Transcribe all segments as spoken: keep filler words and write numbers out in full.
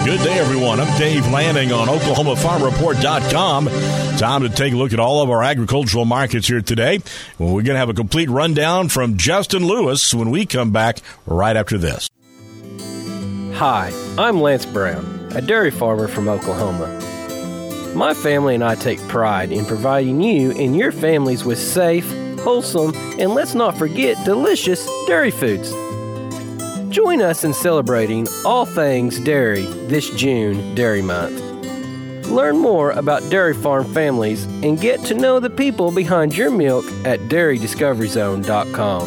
Good day, everyone. I'm Dave Lanning on Oklahoma Farm Report dot com. Time to take a look at all of our agricultural markets here today. Well, we're going to have a complete rundown from Justin Lewis when we come back right after this. Hi, I'm Lance Brown, a dairy farmer from Oklahoma. My family and I take pride in providing you and your families with safe, wholesome, and let's not forget, delicious dairy foods. Join us in celebrating all things dairy this June Dairy Month. Learn more about dairy farm families and get to know the people behind your milk at dairy discovery zone dot com.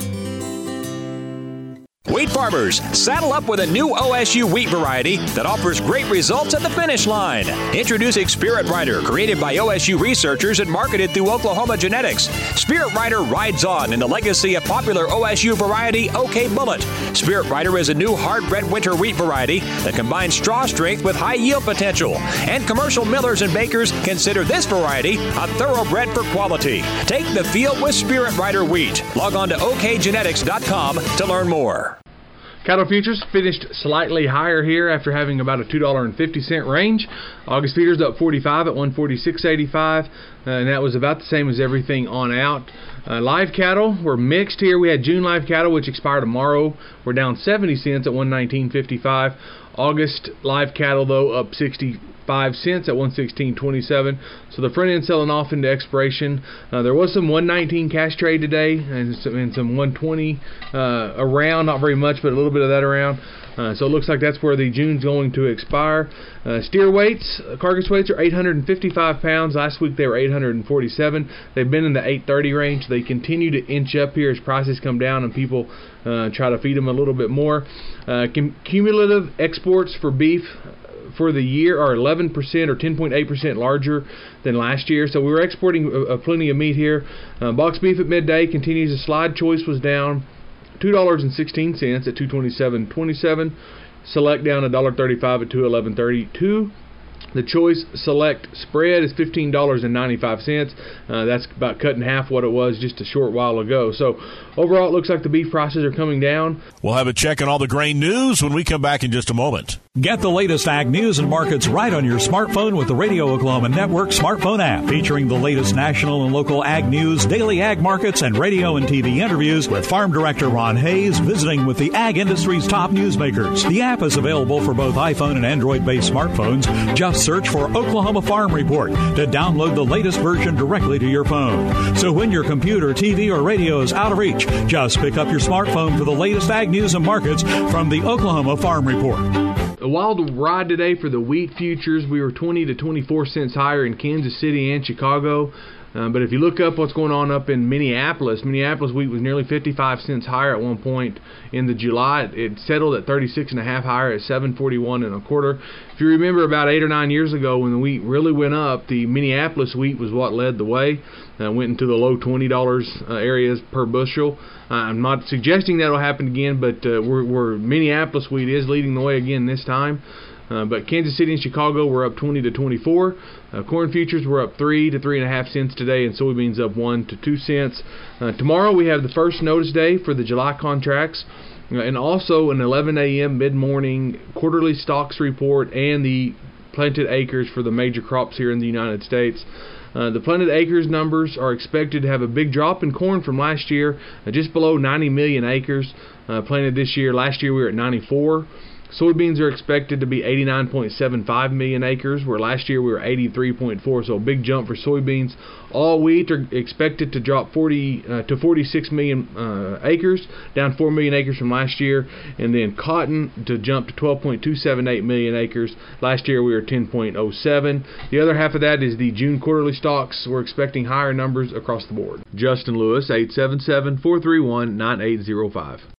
Wheat farmers, saddle up with a new O S U wheat variety that offers great results at the finish line. Introducing Spirit Rider, created by O S U researchers and marketed through Oklahoma Genetics. Spirit Rider rides on in the legacy of popular O S U variety OK Bullet. Spirit Rider is a new hard-bred winter wheat variety that combines straw strength with high yield potential. And commercial millers and bakers consider this variety a thoroughbred for quality. Take the field with Spirit Rider wheat. Log on to O K genetics dot com to learn more. Cattle futures finished slightly higher here after having about a two dollars and fifty cents range. August feeders up forty-five at one forty-six eighty-five, uh, and that was about the same as everything on out. Uh, live cattle were mixed here. We had June live cattle, which expire tomorrow. We're down seventy cents at one nineteen fifty-five. August live cattle, though, up sixty-five cents at one sixteen twenty-seven. So the front end selling off into expiration. Uh, there was some one nineteen cash trade today and some, and some one twenty uh, around, not very much, but a little bit of that around. Uh, so it looks like that's where the June's going to expire. Uh, steer weights, uh, carcass weights are eight hundred fifty-five pounds. Last week they were eight hundred forty-seven. They've been in the eight thirty range. They continue to inch up here as prices come down and people uh, try to feed them a little bit more. Uh, cum- cumulative exports for beef for the year are eleven percent or ten point eight percent larger than last year. So we were exporting uh, plenty of meat here. Uh, box beef at midday continues to slide. Choice was down two dollars and sixteen cents at two twenty-seven twenty-seven. Select down one dollar thirty-five at two eleven thirty-two. The Choice Select spread is fifteen dollars and ninety-five cents. Uh, that's about cut in half what it was just a short while ago. So overall, it looks like the beef prices are coming down. We'll have a check on all the grain news when we come back in just a moment. Get the latest ag news and markets right on your smartphone with the Radio Oklahoma Network smartphone app, featuring the latest national and local ag news, daily ag markets, and radio and T V interviews with Farm Director Ron Hayes visiting with the ag industry's top newsmakers. The app is available for both iPhone and Android-based smartphones. Just search for Oklahoma Farm Report to download the latest version directly to your phone. So when your computer, T V, or radio is out of reach, just pick up your smartphone for the latest ag news and markets from the Oklahoma Farm Report. A wild ride today for the wheat futures. We were twenty to twenty-four cents higher in Kansas City and Chicago. Um, but if you look up what's going on up in Minneapolis, Minneapolis wheat was nearly fifty-five cents higher at one point in the July. It settled at thirty-six and a half higher at seven forty-one and a quarter. If you remember about eight or nine years ago when the wheat really went up, the Minneapolis wheat was what led the way. Uh, went into the low twenty dollars uh, areas per bushel. Uh, I'm not suggesting that will happen again, but uh, we're, we're Minneapolis wheat is leading the way again this time. Uh, but Kansas City and Chicago were up twenty to twenty-four. Uh, corn futures were up three to three and a half cents today, and soybeans up one to two cents. Uh, tomorrow we have the first notice day for the July contracts, uh, and also an eleven a.m. mid-morning quarterly stocks report and the planted acres for the major crops here in the United States. Uh, the planted acres numbers are expected to have a big drop in corn from last year, uh, just below ninety million acres uh, planted this year. Last year we were at ninety-four. Soybeans are expected to be eighty-nine point seven five million acres, where last year we were eighty-three point four, so a big jump for soybeans. All wheat are expected to drop forty uh, to forty-six million uh, acres, down four million acres from last year, and then cotton to jump to twelve point two seven eight million acres. Last year we were ten point oh seven. The other half of that is the June quarterly stocks. We're expecting higher numbers across the board. Justin Lewis, eight seven seven, four three one, nine eight zero five.